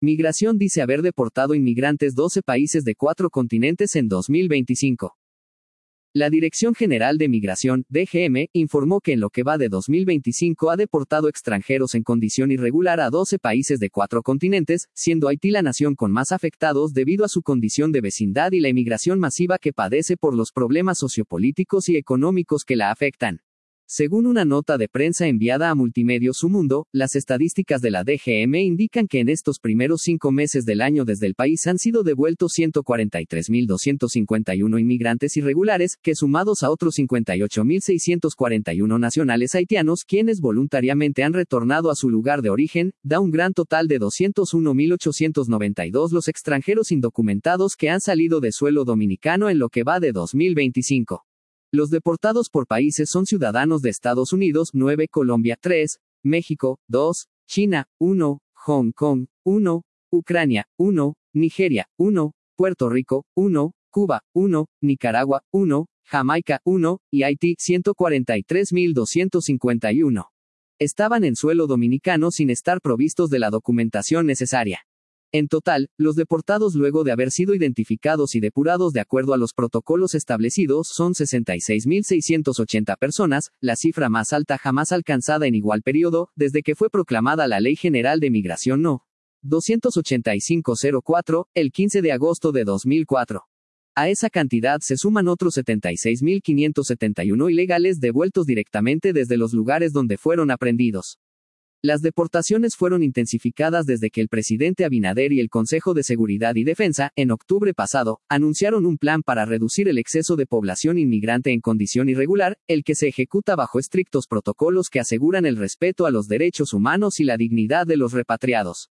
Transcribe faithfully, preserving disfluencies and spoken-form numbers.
Migración dice haber deportado inmigrantes doce países de cuatro continentes en dos mil veinticinco. La Dirección General de Migración, D G M, informó que en lo que va de dos mil veinticinco ha deportado extranjeros en condición irregular a doce países de cuatro continentes, siendo Haití la nación con más afectados debido a su condición de vecindad y la emigración masiva que padece por los problemas sociopolíticos y económicos que la afectan. Según una nota de prensa enviada a Multimedios Su Mundo, las estadísticas de la D G M indican que en estos primeros cinco meses del año desde el país han sido devueltos ciento cuarenta y tres mil doscientos cincuenta y uno inmigrantes irregulares, que sumados a otros cincuenta y ocho mil seiscientos cuarenta y uno nacionales haitianos quienes voluntariamente han retornado a su lugar de origen, da un gran total de doscientos uno mil ochocientos noventa y dos los extranjeros indocumentados que han salido de suelo dominicano en lo que va de dos mil veinticinco. Los deportados por países son ciudadanos de Estados Unidos, nueve, Colombia, tres, México, dos, China, uno, Hong Kong, uno, Ucrania, uno, Nigeria, uno, Puerto Rico, uno, Cuba, uno, Nicaragua, uno, Jamaica, uno, y Haití, ciento cuarenta y tres mil doscientos cincuenta y uno. Estaban en suelo dominicano sin estar provistos de la documentación necesaria. En total, los deportados luego de haber sido identificados y depurados de acuerdo a los protocolos establecidos son sesenta y seis mil seiscientos ochenta personas, la cifra más alta jamás alcanzada en igual periodo, desde que fue proclamada la Ley General de Migración No. doscientos ochenta y cinco punto cero cuatro, el quince de agosto de dos mil cuatro. A esa cantidad se suman otros setenta y seis mil quinientos setenta y uno ilegales devueltos directamente desde los lugares donde fueron aprehendidos. Las deportaciones fueron intensificadas desde que el presidente Abinader y el Consejo de Seguridad y Defensa, en octubre pasado, anunciaron un plan para reducir el exceso de población inmigrante en condición irregular, el que se ejecuta bajo estrictos protocolos que aseguran el respeto a los derechos humanos y la dignidad de los repatriados.